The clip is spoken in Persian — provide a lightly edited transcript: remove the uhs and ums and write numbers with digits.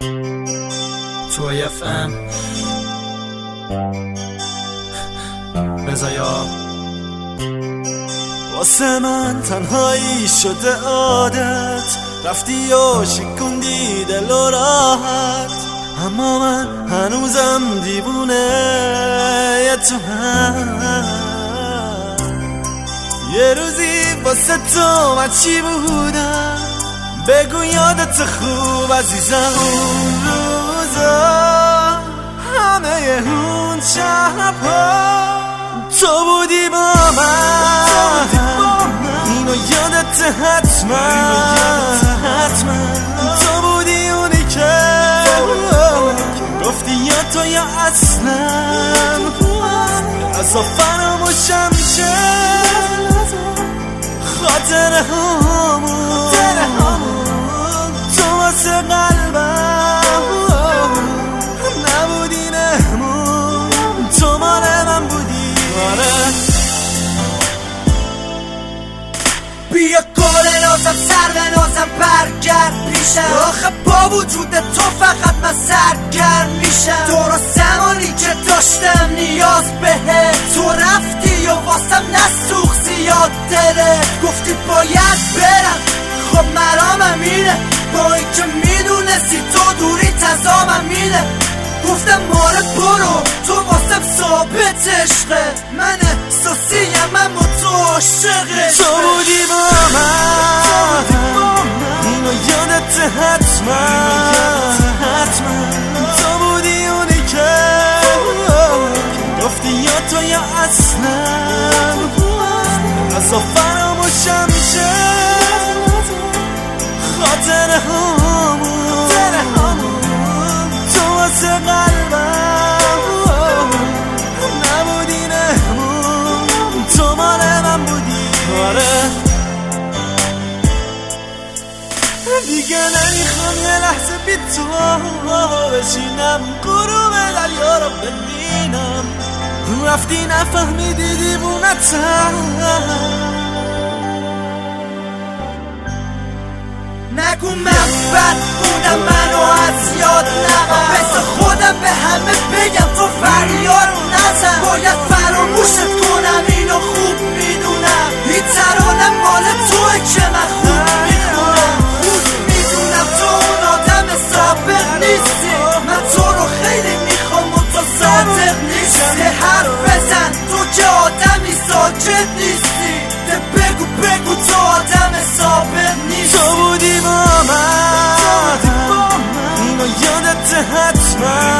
توی FM رضا واسه من تنهایی شده عادت، رفتی و شکوندی دل و راحت، اما من هنوزم دیوونه تو هم. یه روزی واسه تو من چی بودم، بگو یادت خوب عزیزم اون روزا، همه اون شبها تو بودی با من، اینو یادت حتما، تو بودی اونی که گفتی یا تو یا اصلا از فراموشم میشه خاطره همون، تو واسه قلبم نبودی نمون، تو مال من بودی. بیا گل نازم سر به نازم برگرد پیشم، آخه با وجود تو فقط من سرگرم میشم. تو رو زمانی که داشتم نیاز بهت، تو رفتی و واسم نسوخ زیاد دله، گفتی باید برم، خب مرامم اینه، با این که میدونستی تو دوری تزامم اینه. گفتم ماره برو، تو واسم ثابت عشقه، من احساسیم اما تو عاشقه. تو بودی با من، اینو یادت حتما، تو بودی اونی که گفتی یا تو یا اصلا از فراموشم میشه خاطره همون، تو واسه قلبم نبودی نمون، تو مال من بودی. دیگه نمیخوام یه لحظه بی تو بشینم، غروب دریا رو ببینم، رفتی نفهمیدی دیوونتم. نگو من بد بودم، منو از یاد نبر، بس خودم به همه بگم تو فریاد نزن. باید فراموشت کنم، اینو خوب میدونم، این ترانه مال توه که من خوب میخونم. خوب میدونم تو اون آدم صابر نیستی، من تو رو خیلی میخوام و تو صادق نیستی. حرف بزن تو که آدمی ساکت نیستی، بگو تو آدم صابر نیستی. تو بودی با من، اینو یادت حتما،